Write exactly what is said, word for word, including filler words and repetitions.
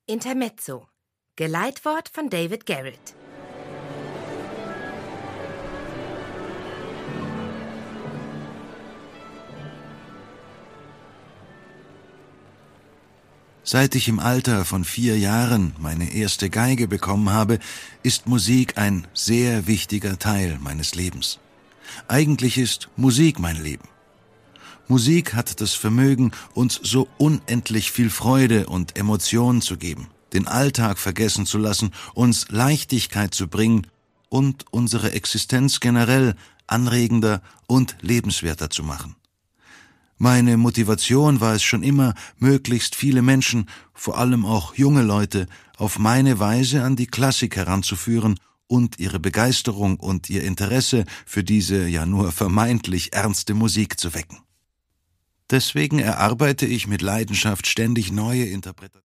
Intermezzo. Geleitwort von David Garrett. Seit ich im Alter von vier Jahren meine erste Geige bekommen habe, ist Musik ein sehr wichtiger Teil meines Lebens. Eigentlich ist Musik mein Leben. Musik hat das Vermögen, uns so unendlich viel Freude und Emotionen zu geben, den Alltag vergessen zu lassen, uns Leichtigkeit zu bringen und unsere Existenz generell anregender und lebenswerter zu machen. Meine Motivation war es schon immer, möglichst viele Menschen, vor allem auch junge Leute, auf meine Weise an die Klassik heranzuführen und ihre Begeisterung und ihr Interesse für diese ja nur vermeintlich ernste Musik zu wecken. Deswegen erarbeite ich mit Leidenschaft ständig neue Interpretationen.